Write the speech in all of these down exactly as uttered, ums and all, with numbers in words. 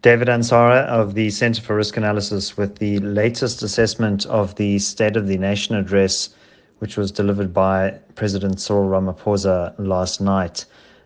David Ansara of the Center for Risk Analysis with the latest assessment of the State of the Nation address, which was delivered by President Cyril Ramaphosa last night.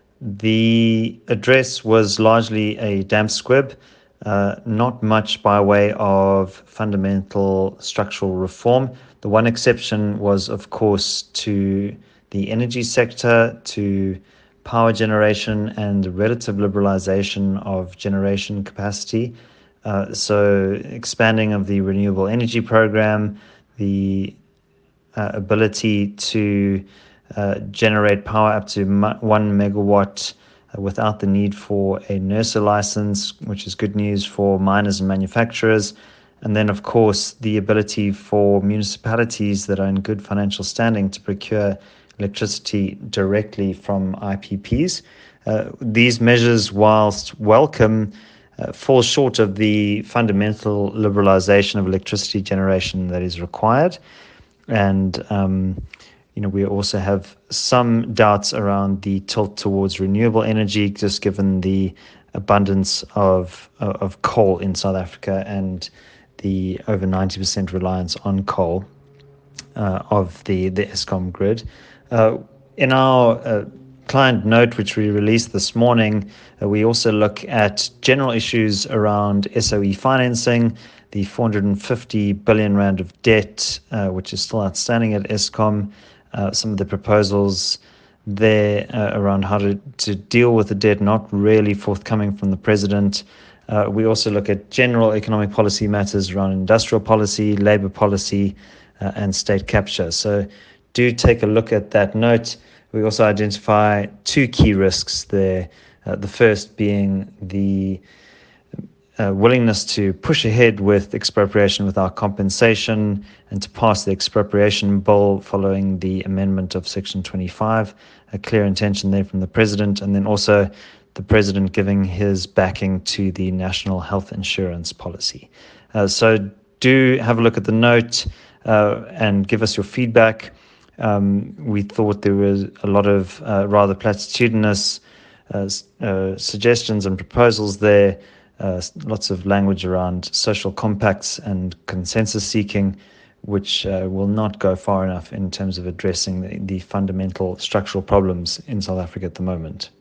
The address was largely a damp squib, uh, not much by way of fundamental structural reform. The one exception was, of course, to the energy sector, to power generation and the relative liberalization of generation capacity. Uh, so expanding of the renewable energy program, the uh, ability to uh, generate power up to one megawatt uh, without the need for a NERSA license, which is good news for miners and manufacturers. And then, of course, the ability for municipalities that are in good financial standing to procure electricity directly from I P Ps. Uh, these measures, whilst welcome, uh, fall short of the fundamental liberalization of electricity generation that is required. And, um, you know, we also have some doubts around the tilt towards renewable energy, just given the abundance of, of coal in South Africa and the over ninety percent reliance on coal uh, of the, the Eskom grid. Uh, in our uh, client note, which we released this morning, uh, we also look at general issues around S O E financing, the four hundred fifty billion rand of debt, uh, which is still outstanding at Eskom, uh, some of the proposals there uh, around how to, to deal with the debt not really forthcoming from the president. Uh, we also look at general economic policy matters around industrial policy, labor policy, uh, and state capture. So do take a look at that note. We also identify two key risks there. Uh, the first being the uh, willingness to push ahead with expropriation without compensation and to pass the expropriation bill following the amendment of Section twenty-five, a clear intention there from the president, and then also the president giving his backing to the national health insurance policy. Uh, so do have a look at the note uh, and give us your feedback. Um, we thought there was a lot of uh, rather platitudinous uh, uh, suggestions and proposals there, uh, lots of language around social compacts and consensus seeking, which uh, will not go far enough in terms of addressing the, the fundamental structural problems in South Africa at the moment.